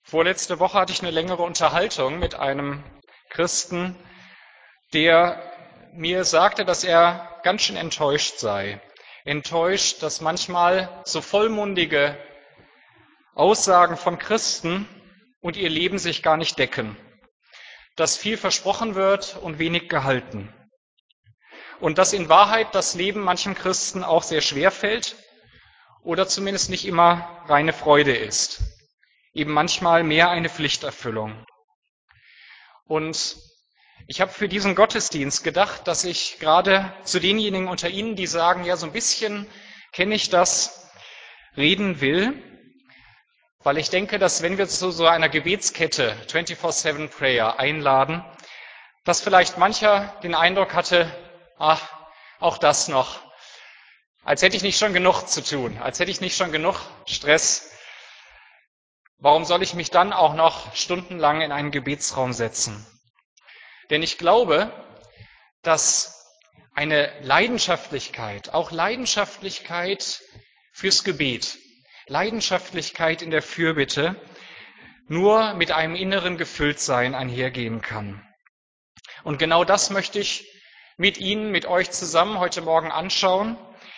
Vorletzte Woche hatte ich eine längere Unterhaltung mit einem Christen, der mir sagte, dass er ganz schön enttäuscht sei. Enttäuscht, dass manchmal so vollmundige Aussagen von Christen und ihr Leben sich gar nicht decken. Dass viel versprochen wird und wenig gehalten. Und dass in Wahrheit das Leben manchem Christen auch sehr schwer fällt oder zumindest nicht immer reine Freude ist. Eben manchmal mehr eine Pflichterfüllung. Und ich habe für diesen Gottesdienst gedacht, dass ich gerade zu denjenigen unter Ihnen, die sagen, ja, so ein bisschen kenne ich das, reden will, weil ich denke, dass wenn wir zu so einer Gebetskette 24/7 Prayer einladen, dass vielleicht mancher den Eindruck hatte, ach, auch das noch, als hätte ich nicht schon genug zu tun, als hätte ich nicht schon genug Stress. Warum soll ich mich dann auch noch stundenlang in einen Gebetsraum setzen? Denn ich glaube, dass eine Leidenschaftlichkeit, auch Leidenschaftlichkeit fürs Gebet, Leidenschaftlichkeit in der Fürbitte, nur mit einem inneren Gefülltsein einhergehen kann. Und genau das möchte ich mit Ihnen, mit euch zusammen heute Morgen anschauen,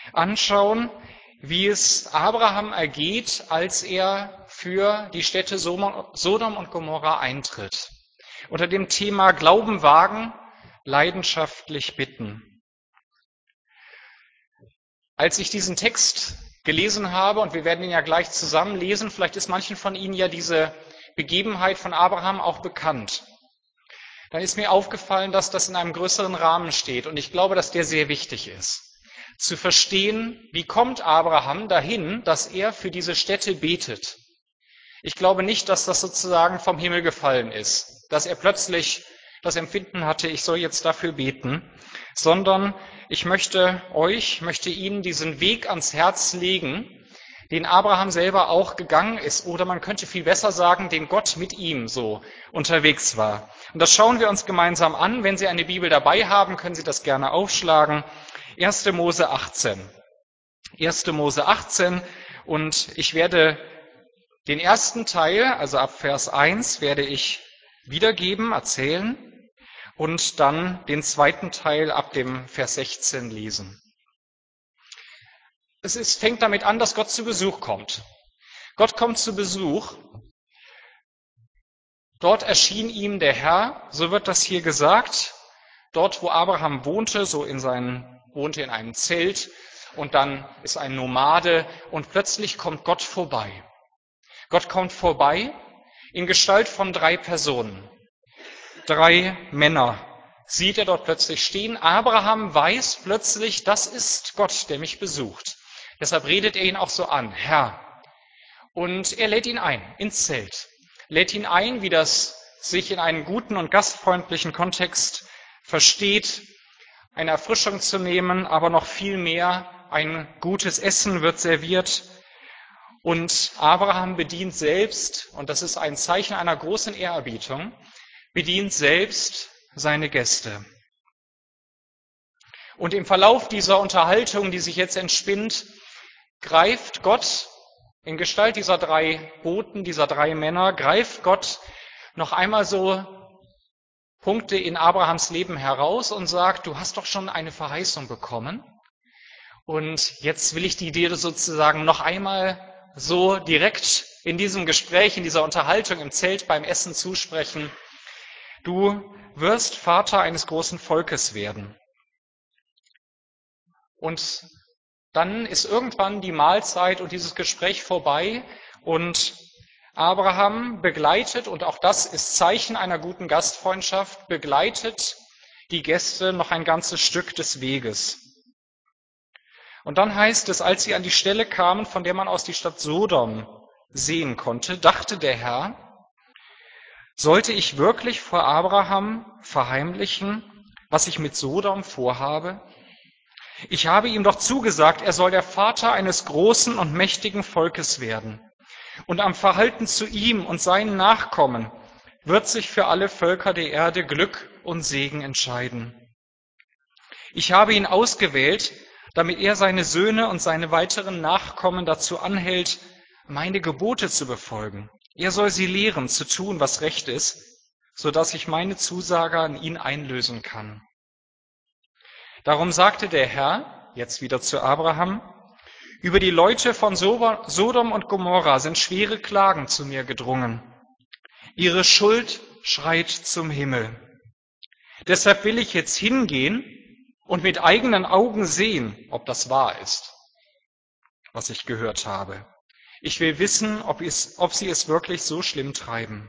wie es Abraham ergeht, als er für die Städte Sodom und Gomorra eintritt. Unter dem Thema Glauben wagen, leidenschaftlich bitten. Als ich diesen Text gelesen habe, und wir werden ihn ja gleich zusammen lesen, vielleicht ist manchen von Ihnen ja diese Begebenheit von Abraham auch bekannt, dann ist mir aufgefallen, dass das in einem größeren Rahmen steht. Und ich glaube, dass der sehr wichtig ist. Zu verstehen, wie kommt Abraham dahin, dass er für diese Städte betet. Ich glaube nicht, dass das sozusagen vom Himmel gefallen ist, dass er plötzlich das Empfinden hatte, ich soll jetzt dafür beten, sondern ich möchte Ihnen diesen Weg ans Herz legen, den Abraham selber auch gegangen ist, oder man könnte viel besser sagen, den Gott mit ihm so unterwegs war. Und das schauen wir uns gemeinsam an. Wenn Sie eine Bibel dabei haben, können Sie das gerne aufschlagen. 1. Mose 18. 1. Mose 18, und ich werde den ersten Teil, also ab Vers 1, werde ich wiedergeben, erzählen und dann den zweiten Teil ab dem Vers 16 lesen. Fängt damit an, dass Gott zu Besuch kommt. Gott kommt zu Besuch. Dort erschien ihm der Herr, so wird das hier gesagt. Dort, wo Abraham wohnte, wohnte in einem Zelt, und dann ist ein Nomade, und plötzlich kommt Gott vorbei. Gott kommt vorbei in Gestalt von 3 Personen. 3 Männer sieht er dort plötzlich stehen. Abraham weiß plötzlich, das ist Gott, der mich besucht. Deshalb redet er ihn auch so an, Herr. Und er lädt ihn ein ins Zelt. Lädt ihn ein, wie das sich in einem guten und gastfreundlichen Kontext versteht, eine Erfrischung zu nehmen, aber noch viel mehr, ein gutes Essen wird serviert. Und Abraham bedient selbst, und das ist ein Zeichen einer großen Ehrerbietung, bedient selbst seine Gäste. Und im Verlauf dieser Unterhaltung, die sich jetzt entspinnt, greift Gott in Gestalt dieser 3 Boten, dieser 3 Männer, greift Gott noch einmal so Punkte in Abrahams Leben heraus und sagt, du hast doch schon eine Verheißung bekommen. Und jetzt will ich die dir sozusagen noch einmal so direkt in diesem Gespräch, in dieser Unterhaltung im Zelt beim Essen zusprechen. Du wirst Vater eines großen Volkes werden. Und dann ist irgendwann die Mahlzeit und dieses Gespräch vorbei, und Abraham begleitet, und auch das ist Zeichen einer guten Gastfreundschaft, begleitet die Gäste noch ein ganzes Stück des Weges. Und dann heißt es, als sie an die Stelle kamen, von der man aus die Stadt Sodom sehen konnte, dachte der Herr, sollte ich wirklich vor Abraham verheimlichen, was ich mit Sodom vorhabe? Ich habe ihm doch zugesagt, er soll der Vater eines großen und mächtigen Volkes werden. Und am Verhalten zu ihm und seinen Nachkommen wird sich für alle Völker der Erde Glück und Segen entscheiden. Ich habe ihn ausgewählt, damit er seine Söhne und seine weiteren Nachkommen dazu anhält, meine Gebote zu befolgen, Er soll sie lehren, zu tun, was recht ist, so dass ich meine Zusage an ihn einlösen kann. Darum sagte der Herr, jetzt wieder zu Abraham, über die Leute von Sodom und Gomorra sind schwere Klagen zu mir gedrungen. Ihre Schuld schreit zum Himmel. Deshalb will ich jetzt hingehen und mit eigenen Augen sehen, ob das wahr ist, was ich gehört habe. Ich will wissen, ob sie es wirklich so schlimm treiben.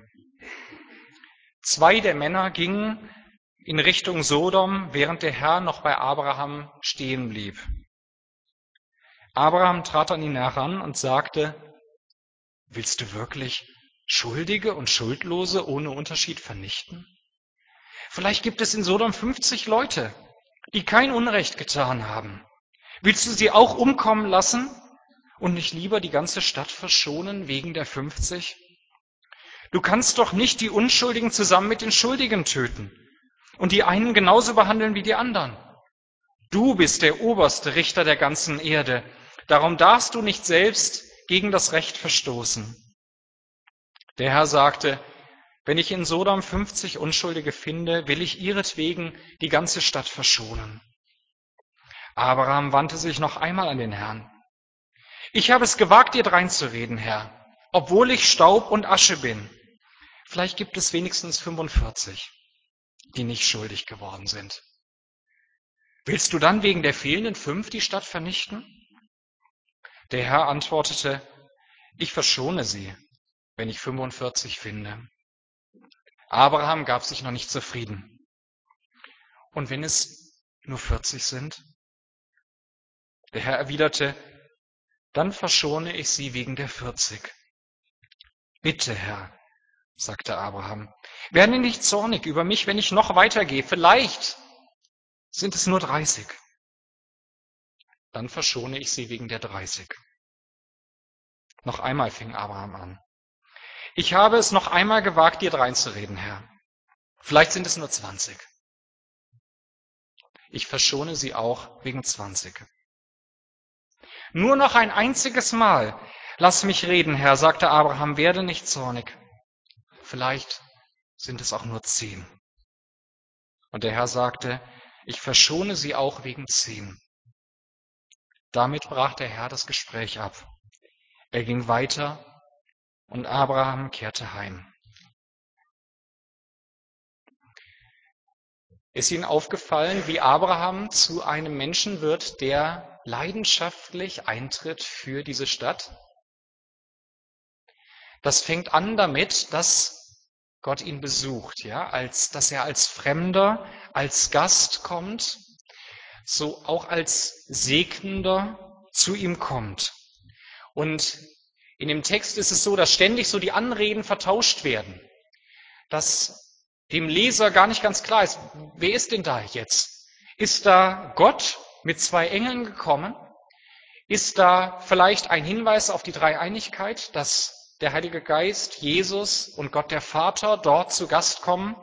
2 der Männer gingen in Richtung Sodom, während der Herr noch bei Abraham stehen blieb. Abraham trat an ihn heran und sagte, willst du wirklich Schuldige und Schuldlose ohne Unterschied vernichten? Vielleicht gibt es in Sodom 50 Leute, die kein Unrecht getan haben. Willst du sie auch umkommen lassen und nicht lieber die ganze Stadt verschonen wegen der 50? Du kannst doch nicht die Unschuldigen zusammen mit den Schuldigen töten und die einen genauso behandeln wie die anderen. Du bist der oberste Richter der ganzen Erde. Darum darfst du nicht selbst gegen das Recht verstoßen. Der Herr sagte, wenn ich in Sodom 50 Unschuldige finde, will ich ihretwegen die ganze Stadt verschonen. Abraham wandte sich noch einmal an den Herrn. Ich habe es gewagt, dir dreinzureden, Herr, obwohl ich Staub und Asche bin. Vielleicht gibt es wenigstens 45, die nicht schuldig geworden sind. Willst du dann wegen der fehlenden 5 die Stadt vernichten? Der Herr antwortete, ich verschone sie, wenn ich 45 finde. Abraham gab sich noch nicht zufrieden. Und wenn es nur 40 sind? Der Herr erwiderte, dann verschone ich sie wegen der 40. Bitte, Herr, sagte Abraham, werde nicht zornig über mich, wenn ich noch weitergehe. Vielleicht sind es nur 30. Dann verschone ich sie wegen der 30. Noch einmal fing Abraham an. Ich habe es noch einmal gewagt, dir dreinzureden, Herr. Vielleicht sind es nur 20. Ich verschone sie auch wegen 20. Nur noch ein einziges Mal. Lass mich reden, Herr, sagte Abraham, werde nicht zornig. Vielleicht sind es auch nur 10. Und der Herr sagte, ich verschone sie auch wegen 10. Damit brach der Herr das Gespräch ab. Er ging weiter und Abraham kehrte heim. Ist Ihnen aufgefallen, wie Abraham zu einem Menschen wird, der leidenschaftlich eintritt für diese Stadt? Das fängt an damit, dass Gott ihn besucht, ja, dass er als Fremder, als Gast kommt, so auch als Segnender zu ihm kommt. Und in dem Text ist es so, dass ständig so die Anreden vertauscht werden, dass dem Leser gar nicht ganz klar ist, wer ist denn da jetzt? Ist da Gott mit 2 Engeln gekommen? Ist da vielleicht ein Hinweis auf die Dreieinigkeit, dass der Heilige Geist, Jesus und Gott der Vater dort zu Gast kommen?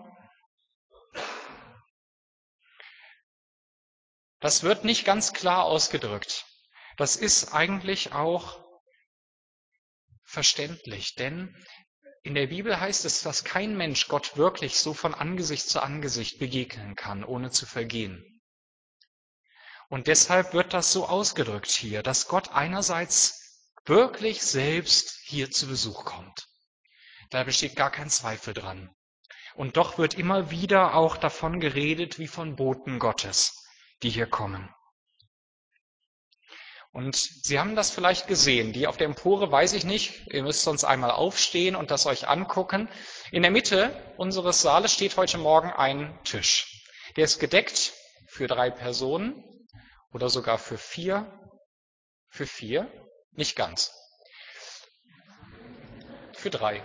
Das wird nicht ganz klar ausgedrückt. Das ist eigentlich auch verständlich, denn in der Bibel heißt es, dass kein Mensch Gott wirklich so von Angesicht zu Angesicht begegnen kann, ohne zu vergehen. Und deshalb wird das so ausgedrückt hier, dass Gott einerseits wirklich selbst hier zu Besuch kommt. Da besteht gar kein Zweifel dran. Und doch wird immer wieder auch davon geredet, wie von Boten Gottes, die hier kommen. Und Sie haben das vielleicht gesehen. Die auf der Empore weiß ich nicht. Ihr müsst sonst einmal aufstehen und das euch angucken. In der Mitte unseres Saales steht heute Morgen ein Tisch. Der ist gedeckt für 3 Personen oder sogar für 4. Für 4? Nicht ganz. Für 3.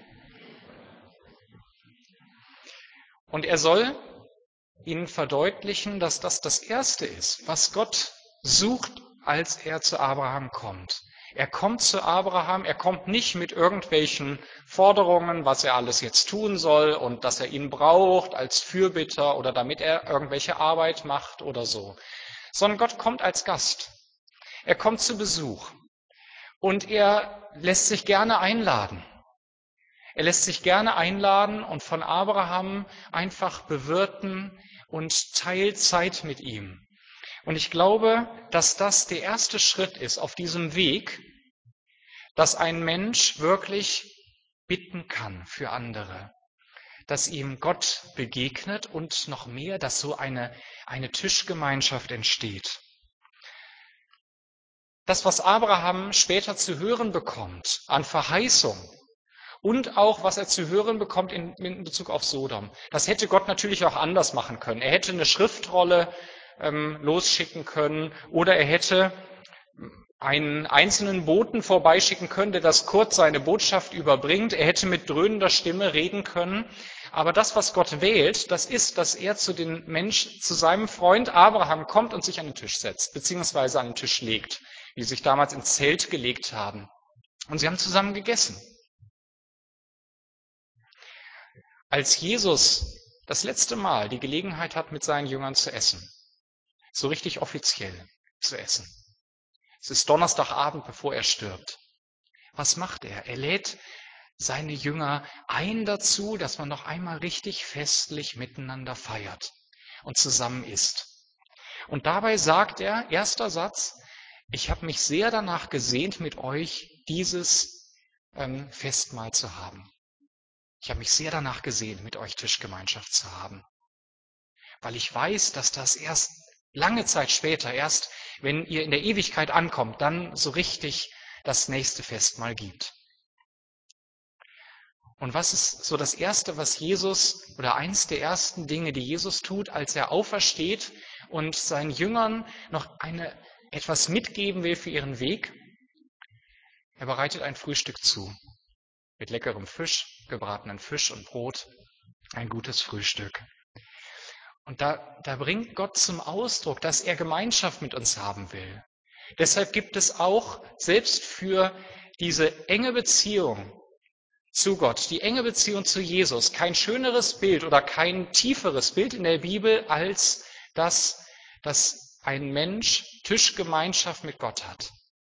Und er soll Ihnen verdeutlichen, dass das Erste ist, was Gott sucht, als er zu Abraham kommt. Er kommt zu Abraham, er kommt nicht mit irgendwelchen Forderungen, was er alles jetzt tun soll und dass er ihn braucht als Fürbitter oder damit er irgendwelche Arbeit macht oder so, sondern Gott kommt als Gast. Er kommt zu Besuch und er lässt sich gerne einladen. Er lässt sich gerne einladen und von Abraham einfach bewirten und teilt Zeit mit ihm. Und ich glaube, dass das der erste Schritt ist auf diesem Weg, dass ein Mensch wirklich bitten kann für andere, dass ihm Gott begegnet und noch mehr, dass so eine Tischgemeinschaft entsteht. Das, was Abraham später zu hören bekommt an Verheißung und auch, was er zu hören bekommt in Bezug auf Sodom, das hätte Gott natürlich auch anders machen können. Er hätte eine Schriftrolle losschicken können oder er hätte einen einzelnen Boten vorbeischicken können, der das kurz seine Botschaft überbringt. Er hätte mit dröhnender Stimme reden können. Aber das, was Gott wählt, das ist, dass er zu seinem Freund Abraham kommt und sich an den Tisch setzt, beziehungsweise an den Tisch legt, wie sie sich damals ins Zelt gelegt haben. Und sie haben zusammen gegessen. Als Jesus das letzte Mal die Gelegenheit hat, mit seinen Jüngern zu essen, so richtig offiziell zu essen. Es ist Donnerstagabend, bevor er stirbt. Was macht er? Er lädt seine Jünger ein dazu, dass man noch einmal richtig festlich miteinander feiert und zusammen isst. Und dabei sagt er, erster Satz, ich habe mich sehr danach gesehnt, mit euch dieses Festmahl zu haben. Ich habe mich sehr danach gesehnt, mit euch Tischgemeinschaft zu haben. Weil ich weiß, dass das erst lange Zeit später, erst wenn ihr in der Ewigkeit ankommt, dann so richtig das nächste Festmahl gibt. Und was ist so das Erste, was Jesus, oder eins der ersten Dinge, die Jesus tut, als er aufersteht und seinen Jüngern noch etwas mitgeben will für ihren Weg? Er bereitet ein Frühstück zu. Mit leckerem Fisch, gebratenen Fisch und Brot. Ein gutes Frühstück. Und da bringt Gott zum Ausdruck, dass er Gemeinschaft mit uns haben will. Deshalb gibt es auch selbst für diese enge Beziehung zu Gott, die enge Beziehung zu Jesus, kein schöneres Bild oder kein tieferes Bild in der Bibel, als dass ein Mensch Tischgemeinschaft mit Gott hat.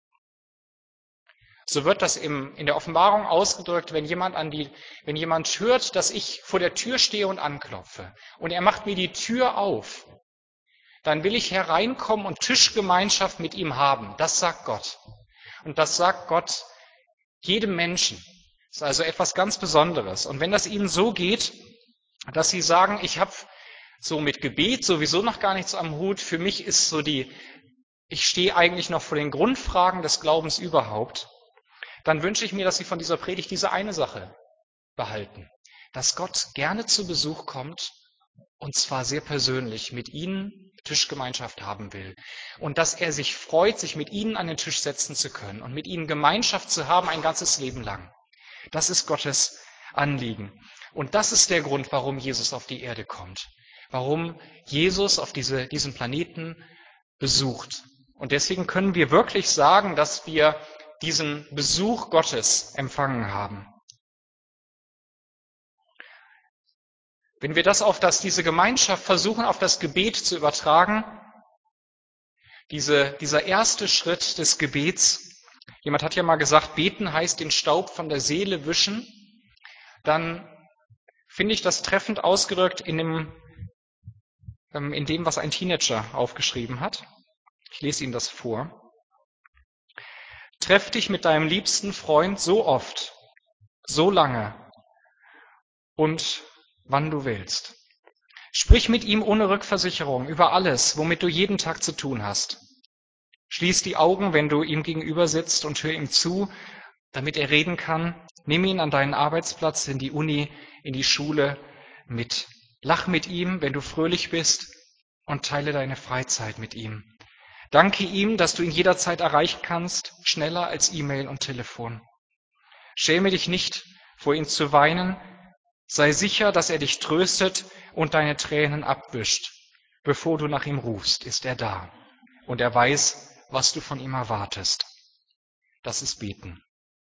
So wird das in der Offenbarung ausgedrückt, wenn jemand hört, dass ich vor der Tür stehe und anklopfe und er macht mir die Tür auf, dann will ich hereinkommen und Tischgemeinschaft mit ihm haben. Das sagt Gott. Und das sagt Gott jedem Menschen. Das ist also etwas ganz Besonderes. Und wenn das Ihnen so geht, dass Sie sagen, ich habe so mit Gebet sowieso noch gar nichts am Hut, für mich ist ich stehe eigentlich noch vor den Grundfragen des Glaubens überhaupt, dann wünsche ich mir, dass Sie von dieser Predigt diese eine Sache behalten, dass Gott gerne zu Besuch kommt und zwar sehr persönlich mit Ihnen Tischgemeinschaft haben will und dass er sich freut, sich mit Ihnen an den Tisch setzen zu können und mit Ihnen Gemeinschaft zu haben ein ganzes Leben lang. Das ist Gottes Anliegen. Und das ist der Grund, warum Jesus auf die Erde kommt, warum Jesus auf diesen Planeten besucht. Und deswegen können wir wirklich sagen, dass wir diesen Besuch Gottes empfangen haben. Wenn wir diese Gemeinschaft versuchen, auf das Gebet zu übertragen, dieser erste Schritt des Gebets, jemand hat ja mal gesagt, beten heißt den Staub von der Seele wischen, dann finde ich das treffend ausgedrückt in dem, was ein Teenager aufgeschrieben hat. Ich lese Ihnen das vor. Treff dich mit deinem liebsten Freund so oft, so lange und wann du willst. Sprich mit ihm ohne Rückversicherung über alles, womit du jeden Tag zu tun hast. Schließ die Augen, wenn du ihm gegenüber sitzt und hör ihm zu, damit er reden kann. Nimm ihn an deinen Arbeitsplatz, in die Uni, in die Schule mit. Lach mit ihm, wenn du fröhlich bist und teile deine Freizeit mit ihm. Danke ihm, dass du ihn jederzeit erreichen kannst, schneller als E-Mail und Telefon. Schäme dich nicht, vor ihm zu weinen. Sei sicher, dass er dich tröstet und deine Tränen abwischt. Bevor du nach ihm rufst, ist er da. Und er weiß, was du von ihm erwartest. Das ist Beten.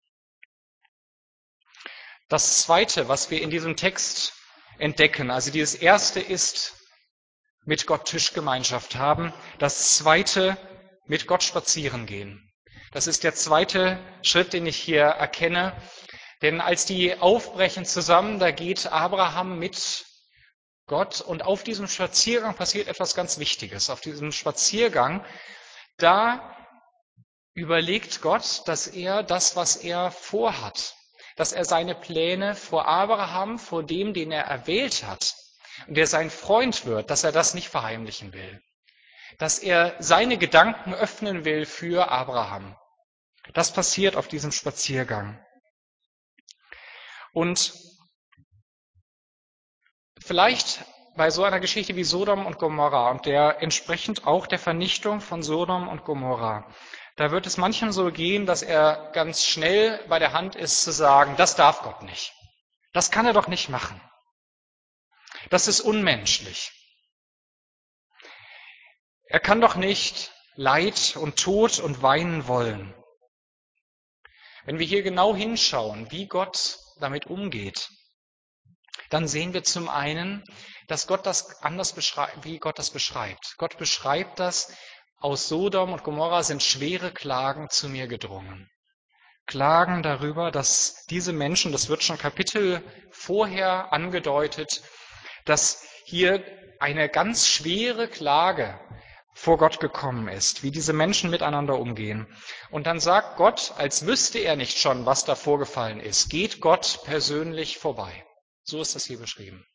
Das Zweite, was wir in diesem Text entdecken, also dieses Erste ist, mit Gott Tischgemeinschaft haben. Das Zweite, mit Gott spazieren gehen. Das ist der zweite Schritt, den ich hier erkenne, Denn als die aufbrechen zusammen, da geht Abraham mit Gott und auf diesem Spaziergang passiert etwas ganz Wichtiges. Auf diesem Spaziergang, da überlegt Gott, dass er das, was er vorhat, dass er seine Pläne vor Abraham, vor dem, den er erwählt hat und der sein Freund wird, dass er das nicht verheimlichen will. Dass er seine Gedanken öffnen will für Abraham. Das passiert auf diesem Spaziergang. Und vielleicht bei so einer Geschichte wie Sodom und Gomorra und der entsprechend auch der Vernichtung von Sodom und Gomorra, da wird es manchem so gehen, dass er ganz schnell bei der Hand ist zu sagen, das darf Gott nicht. Das kann er doch nicht machen. Das ist unmenschlich. Er kann doch nicht Leid und Tod und Weinen wollen. Wenn wir hier genau hinschauen, wie Gott damit umgeht, dann sehen wir zum einen, dass Gott das anders beschreibt, wie Gott das beschreibt. Gott beschreibt das, aus Sodom und Gomorra sind schwere Klagen zu mir gedrungen. Klagen darüber, dass diese Menschen, das wird schon Kapitel vorher angedeutet, dass hier eine ganz schwere Klage vor Gott gekommen ist, wie diese Menschen miteinander umgehen. Und dann sagt Gott, als wüsste er nicht schon, was da vorgefallen ist, geht Gott persönlich vorbei. So ist das hier beschrieben.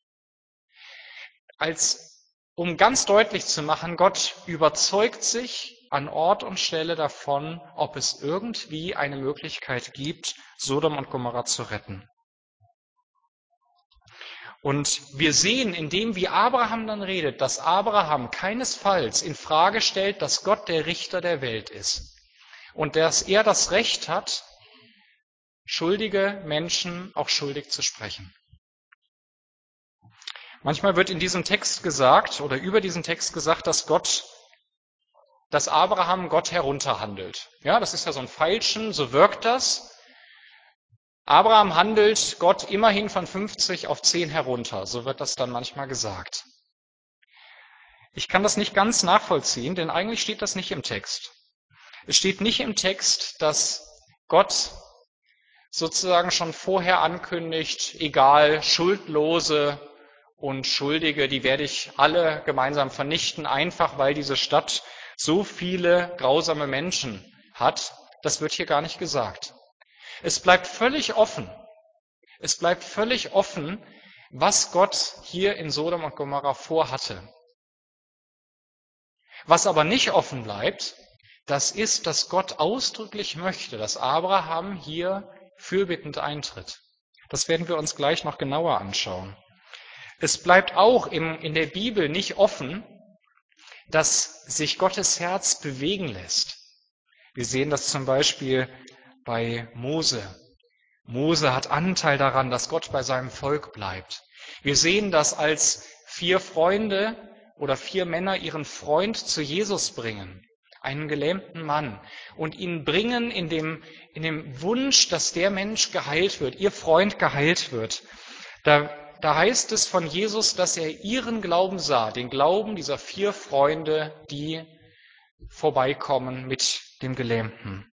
Um ganz deutlich zu machen, Gott überzeugt sich an Ort und Stelle davon, ob es irgendwie eine Möglichkeit gibt, Sodom und Gomorra zu retten. Und wir sehen, indem wie Abraham dann redet, dass Abraham keinesfalls in Frage stellt, dass Gott der Richter der Welt ist und dass er das Recht hat, schuldige Menschen auch schuldig zu sprechen. Manchmal wird in diesem Text gesagt oder über diesen Text gesagt, dass Abraham Gott herunterhandelt. Ja, das ist ja so ein Feilschen, so wirkt das. Abraham handelt Gott immerhin von 50 auf 10 herunter, so wird das dann manchmal gesagt. Ich kann das nicht ganz nachvollziehen, denn eigentlich steht das nicht im Text. Es steht nicht im Text, dass Gott sozusagen schon vorher ankündigt, egal, Schuldlose und Schuldige, die werde ich alle gemeinsam vernichten, einfach weil diese Stadt so viele grausame Menschen hat. Das wird hier gar nicht gesagt. Es bleibt völlig offen. Es bleibt völlig offen, was Gott hier in Sodom und Gomorra vorhatte. Was aber nicht offen bleibt, das ist, dass Gott ausdrücklich möchte, dass Abraham hier fürbittend eintritt. Das werden wir uns gleich noch genauer anschauen. Es bleibt auch in der Bibel nicht offen, dass sich Gottes Herz bewegen lässt. Wir sehen das zum Beispiel bei Mose. Mose hat Anteil daran, dass Gott bei seinem Volk bleibt. Wir sehen das, als 4 Freunde oder 4 Männer ihren Freund zu Jesus bringen, einen gelähmten Mann, und ihn bringen in dem Wunsch, dass der Mensch geheilt wird, ihr Freund geheilt wird. Da heißt es von Jesus, dass er ihren Glauben sah, den Glauben dieser 4 Freunde, die vorbeikommen mit dem Gelähmten.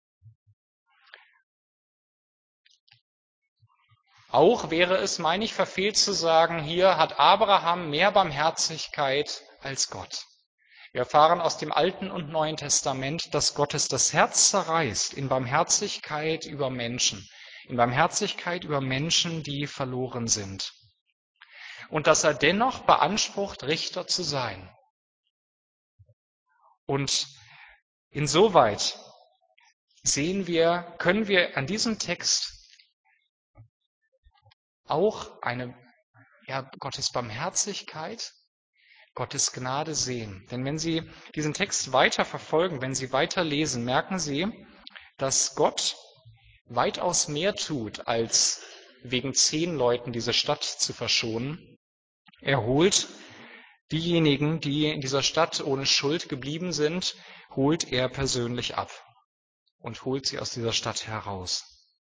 Auch wäre es, meine ich, verfehlt zu sagen, hier hat Abraham mehr Barmherzigkeit als Gott. Wir erfahren aus dem Alten und Neuen Testament, dass Gottes das Herz zerreißt in Barmherzigkeit über Menschen, in Barmherzigkeit über Menschen, die verloren sind. Und dass er dennoch beansprucht, Richter zu sein. Und insoweit können wir an diesem Text auch Gottes Barmherzigkeit, Gottes Gnade sehen. Denn wenn Sie diesen Text weiter verfolgen, wenn Sie weiter lesen, merken Sie, dass Gott weitaus mehr tut, als wegen 10 Leuten diese Stadt zu verschonen. Er holt diejenigen, die in dieser Stadt ohne Schuld geblieben sind, holt er persönlich ab und holt sie aus dieser Stadt heraus.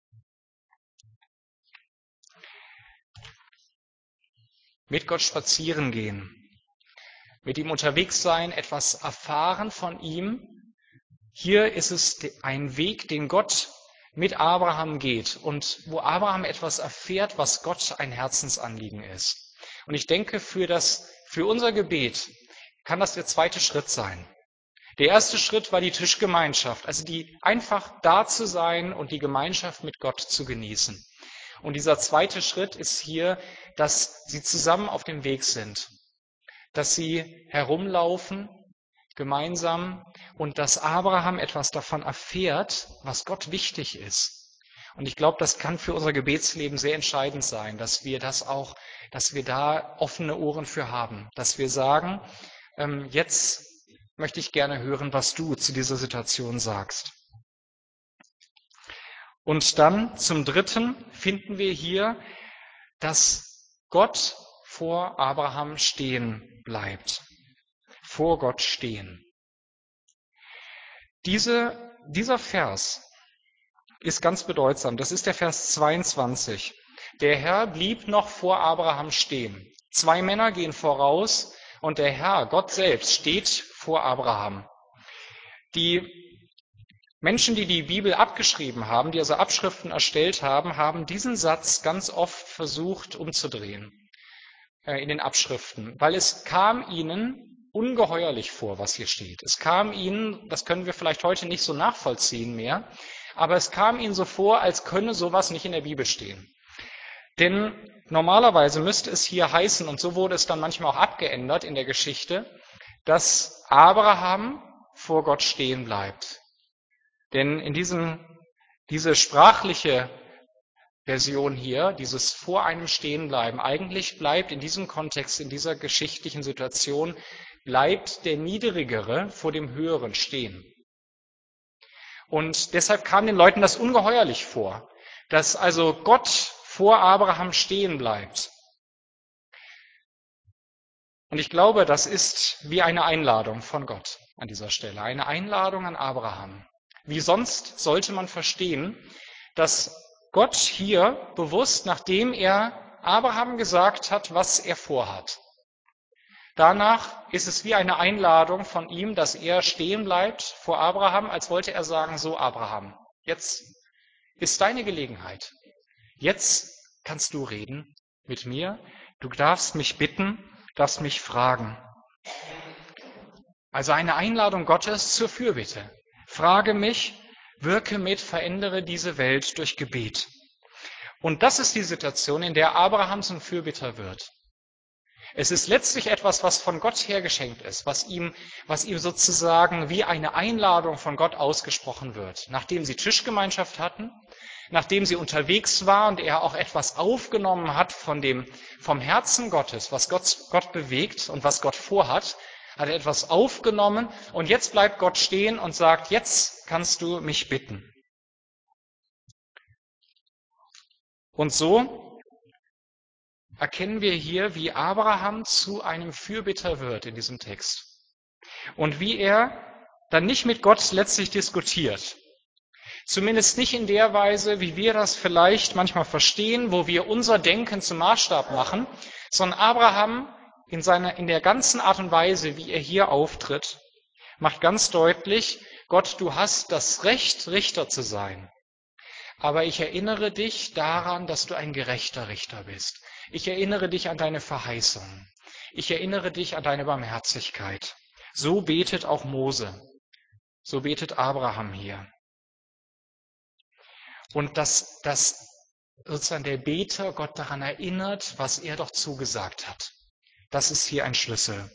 Mit Gott spazieren gehen, mit ihm unterwegs sein, etwas erfahren von ihm. Hier ist es ein Weg, den Gott mit Abraham geht und wo Abraham etwas erfährt, was Gott ein Herzensanliegen ist. Und ich denke, für unser Gebet kann das der zweite Schritt sein. Der erste Schritt war die Tischgemeinschaft, also die einfach da zu sein und die Gemeinschaft mit Gott zu genießen. Und dieser zweite Schritt ist hier, dass sie zusammen auf dem Weg sind, dass sie herumlaufen gemeinsam und dass Abraham etwas davon erfährt, was Gott wichtig ist. Und ich glaube, das kann für unser Gebetsleben sehr entscheidend sein, dass wir da offene Ohren für haben, dass wir sagen, jetzt möchte ich gerne hören, was du zu dieser Situation sagst. Und dann zum Dritten finden wir hier, dass Gott vor Abraham stehen bleibt. Vor Gott stehen. Dieser Vers ist ganz bedeutsam. Das ist der Vers 22. Der Herr blieb noch vor Abraham stehen. 2 Männer gehen voraus und der Herr, Gott selbst, steht vor Abraham. Die Menschen, die die Bibel abgeschrieben haben, die also Abschriften erstellt haben, haben diesen Satz ganz oft versucht umzudrehen in den Abschriften, weil es kam ihnen ungeheuerlich vor, was hier steht. Es kam ihnen, das können wir vielleicht heute nicht so nachvollziehen mehr, aber es kam ihnen so vor, als könne sowas nicht in der Bibel stehen. Denn normalerweise müsste es hier heißen, und so wurde es dann manchmal auch abgeändert in der Geschichte, dass Abraham vor Gott stehen bleibt. Denn in diese sprachliche Version hier, dieses vor einem stehen bleiben, eigentlich bleibt in diesem Kontext, in dieser geschichtlichen Situation, bleibt der Niedrigere vor dem Höheren stehen. Und deshalb kam den Leuten das ungeheuerlich vor, dass also Gott vor Abraham stehen bleibt. Und ich glaube, das ist wie eine Einladung von Gott an dieser Stelle, eine Einladung an Abraham. Wie sonst sollte man verstehen, dass Gott hier bewusst, nachdem er Abraham gesagt hat, was er vorhat. Danach ist es wie eine Einladung von ihm, dass er stehen bleibt vor Abraham, als wollte er sagen, so Abraham, jetzt ist deine Gelegenheit. Jetzt kannst du reden mit mir. Du darfst mich bitten, darfst mich fragen. Also eine Einladung Gottes zur Fürbitte. Frage mich, wirke mit, verändere diese Welt durch Gebet. Und das ist die Situation, in der Abraham zum Fürbitter wird. Es ist letztlich etwas, was von Gott her geschenkt ist, was ihm sozusagen wie eine Einladung von Gott ausgesprochen wird. Nachdem sie Tischgemeinschaft hatten, nachdem sie unterwegs war und er auch etwas aufgenommen hat vom Herzen Gottes, was Gott bewegt und was Gott vorhat, hat er etwas aufgenommen und jetzt bleibt Gott stehen und sagt, jetzt kannst du mich bitten. Und so erkennen wir hier, wie Abraham zu einem Fürbitter wird in diesem Text. Und wie er dann nicht mit Gott letztlich diskutiert. Zumindest nicht in der Weise, wie wir das vielleicht manchmal verstehen, wo wir unser Denken zum Maßstab machen, sondern Abraham in der ganzen Art und Weise, wie er hier auftritt, macht ganz deutlich, Gott, du hast das Recht, Richter zu sein. Aber ich erinnere dich daran, dass du ein gerechter Richter bist. Ich erinnere dich an deine Verheißung. Ich erinnere dich an deine Barmherzigkeit. So betet auch Mose. So betet Abraham hier. Und dass sozusagen der Beter Gott daran erinnert, was er doch zugesagt hat. Das ist hier ein Schlüssel.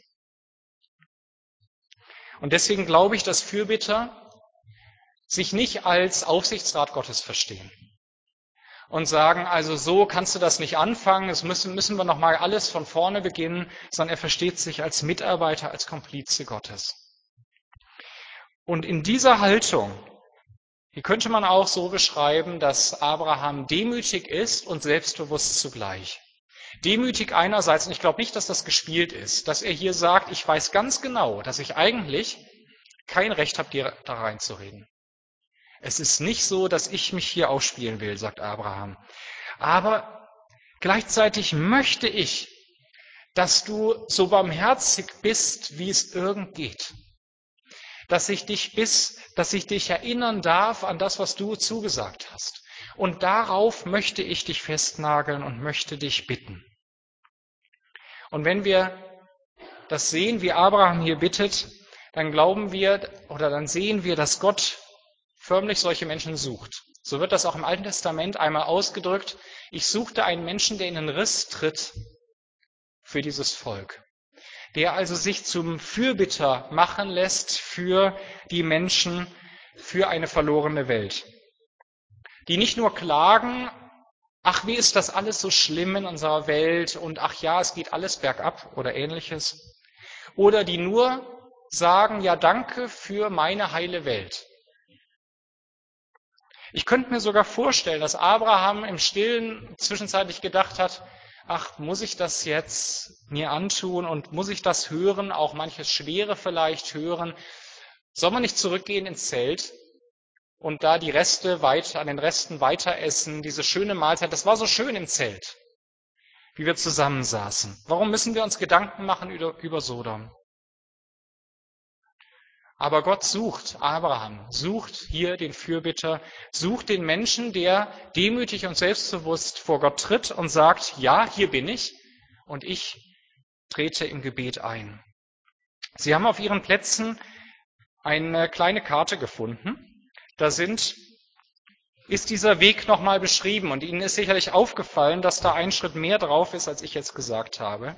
Und deswegen glaube ich, dass Fürbitter sich nicht als Aufsichtsrat Gottes verstehen und sagen, also so kannst du das nicht anfangen, es müssen wir nochmal alles von vorne beginnen, sondern er versteht sich als Mitarbeiter, als Komplize Gottes. Und in dieser Haltung, die könnte man auch so beschreiben, dass Abraham demütig ist und selbstbewusst zugleich. Demütig einerseits, und ich glaube nicht, dass das gespielt ist, dass er hier sagt, ich weiß ganz genau, dass ich eigentlich kein Recht habe, dir da reinzureden. Es ist nicht so, dass ich mich hier aufspielen will, sagt Abraham. Aber gleichzeitig möchte ich, dass du so barmherzig bist, wie es irgend geht. dass ich dich erinnern darf an das, was du zugesagt hast. Und darauf möchte ich dich festnageln und möchte dich bitten. Und wenn wir das sehen, wie Abraham hier bittet, dann glauben wir oder dann sehen wir, dass Gott förmlich solche Menschen sucht. So wird das auch im Alten Testament einmal ausgedrückt. Ich suchte einen Menschen, der in den Riss tritt für dieses Volk, der also sich zum Fürbitter machen lässt für die Menschen, für eine verlorene Welt, die nicht nur klagen, ach, wie ist das alles so schlimm in unserer Welt und ach ja, es geht alles bergab oder ähnliches, oder die nur sagen, ja, danke für meine heile Welt. Ich könnte mir sogar vorstellen, dass Abraham im Stillen zwischenzeitlich gedacht hat, ach, muss ich das jetzt mir antun und muss ich das hören, auch manches Schwere vielleicht hören? Soll man nicht zurückgehen ins Zelt und da die Reste an den Resten weiter essen, diese schöne Mahlzeit? Das war so schön im Zelt, wie wir zusammensaßen. Warum müssen wir uns Gedanken machen über Sodom? Aber Gott sucht Abraham, sucht hier den Fürbitter, sucht den Menschen, der demütig und selbstbewusst vor Gott tritt und sagt, ja, hier bin ich und ich trete im Gebet ein. Sie haben auf Ihren Plätzen eine kleine Karte gefunden. Da ist dieser Weg nochmal beschrieben und Ihnen ist sicherlich aufgefallen, dass da ein Schritt mehr drauf ist, als ich jetzt gesagt habe.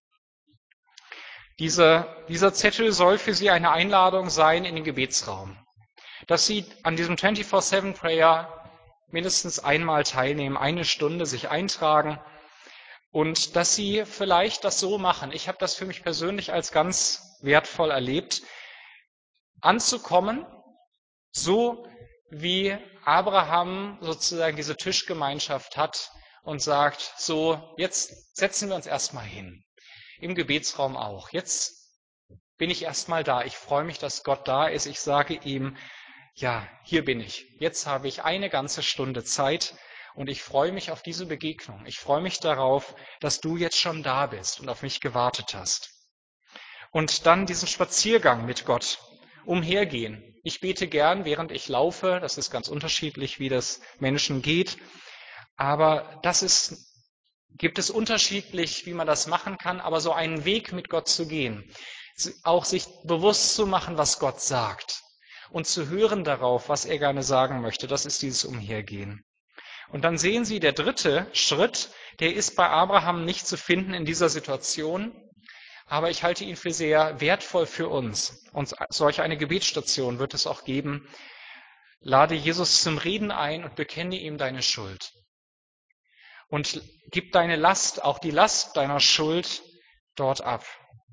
Dieser Zettel soll für Sie eine Einladung sein in den Gebetsraum, dass Sie an diesem 24/7 Prayer mindestens einmal teilnehmen, eine Stunde sich eintragen und dass Sie vielleicht das so machen. Ich habe das für mich persönlich als ganz wertvoll erlebt, anzukommen, so wie Abraham sozusagen diese Tischgemeinschaft hat und sagt, so, jetzt setzen wir uns erstmal hin. Im Gebetsraum auch. Jetzt bin ich erstmal da. Ich freue mich, dass Gott da ist. Ich sage ihm, ja, hier bin ich. Jetzt habe ich eine ganze Stunde Zeit und ich freue mich auf diese Begegnung. Ich freue mich darauf, dass du jetzt schon da bist und auf mich gewartet hast. Und dann diesen Spaziergang mit Gott, umhergehen. Ich bete gern, während ich laufe. Das ist ganz unterschiedlich, wie das Menschen geht. Aber gibt es unterschiedlich, wie man das machen kann, aber so einen Weg mit Gott zu gehen, auch sich bewusst zu machen, was Gott sagt und zu hören darauf, was er gerne sagen möchte, das ist dieses Umhergehen. Und dann sehen Sie, der dritte Schritt, der ist bei Abraham nicht zu finden in dieser Situation, aber ich halte ihn für sehr wertvoll für uns. Und solch eine Gebetsstation wird es auch geben. Lade Jesus zum Reden ein und bekenne ihm deine Schuld. Und gib deine Last, auch die Last deiner Schuld, dort ab.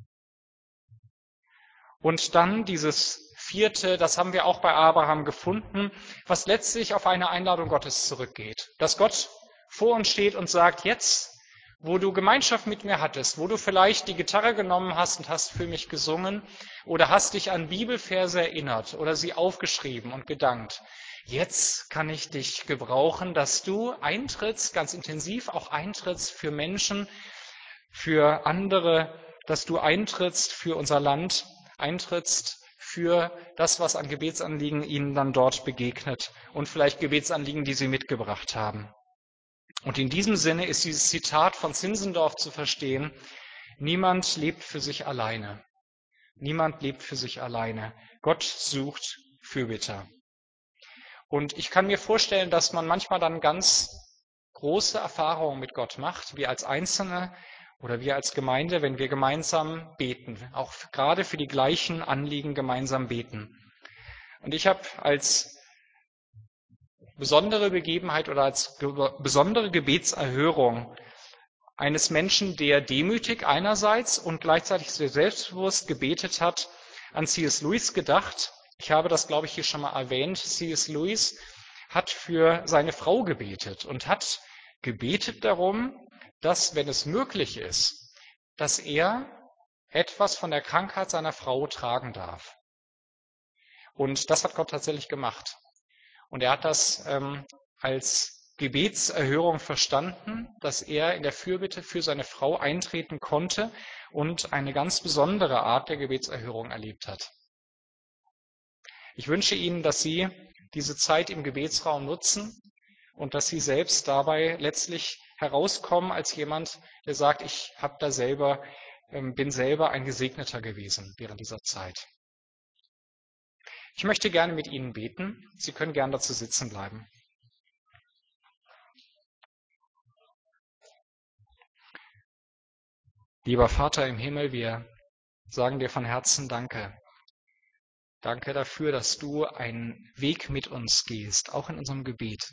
Und dann dieses vierte, das haben wir auch bei Abraham gefunden, was letztlich auf eine Einladung Gottes zurückgeht. Dass Gott vor uns steht und sagt, jetzt, wo du Gemeinschaft mit mir hattest, wo du vielleicht die Gitarre genommen hast und hast für mich gesungen oder hast dich an Bibelverse erinnert oder sie aufgeschrieben und gedankt, jetzt kann ich dich gebrauchen, dass du eintrittst, ganz intensiv auch eintrittst für Menschen, für andere, dass du eintrittst für unser Land, eintrittst für das, was an Gebetsanliegen ihnen dann dort begegnet und vielleicht Gebetsanliegen, die sie mitgebracht haben. Und in diesem Sinne ist dieses Zitat von Zinzendorf zu verstehen, niemand lebt für sich alleine. Niemand lebt für sich alleine. Gott sucht Fürbitter. Und ich kann mir vorstellen, dass man manchmal dann ganz große Erfahrungen mit Gott macht, wir als Einzelne oder wir als Gemeinde, wenn wir gemeinsam beten, auch gerade für die gleichen Anliegen gemeinsam beten. Und ich habe als besondere Begebenheit oder als besondere Gebetserhörung eines Menschen, der demütig einerseits und gleichzeitig sehr selbstbewusst gebetet hat, an C.S. Lewis gedacht. Ich habe das, glaube ich, hier schon mal erwähnt. C.S. Lewis hat für seine Frau gebetet und hat gebetet darum, dass, wenn es möglich ist, dass er etwas von der Krankheit seiner Frau tragen darf. Und das hat Gott tatsächlich gemacht. Und er hat das als Gebetserhörung verstanden, dass er in der Fürbitte für seine Frau eintreten konnte und eine ganz besondere Art der Gebetserhörung erlebt hat. Ich wünsche Ihnen, dass Sie diese Zeit im Gebetsraum nutzen und dass Sie selbst dabei letztlich herauskommen als jemand, der sagt, bin selber ein Gesegneter gewesen während dieser Zeit. Ich möchte gerne mit Ihnen beten. Sie können gerne dazu sitzen bleiben. Lieber Vater im Himmel, wir sagen dir von Herzen Danke. Danke dafür, dass du einen Weg mit uns gehst, auch in unserem Gebet.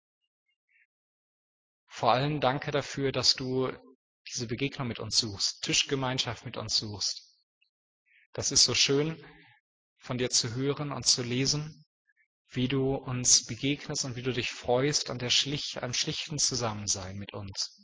Vor allem danke dafür, dass du diese Begegnung mit uns suchst, Tischgemeinschaft mit uns suchst. Das ist so schön, von dir zu hören und zu lesen, wie du uns begegnest und wie du dich freust an am schlichten Zusammensein mit uns.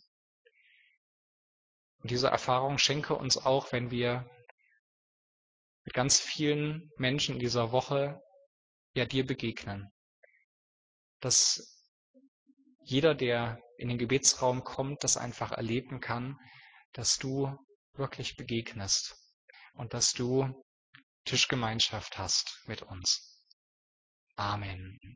Und diese Erfahrung schenke uns auch, wenn wir mit ganz vielen Menschen in dieser Woche dir begegnen. Dass jeder, der in den Gebetsraum kommt, das einfach erleben kann, dass du wirklich begegnest und dass du Tischgemeinschaft hast mit uns. Amen.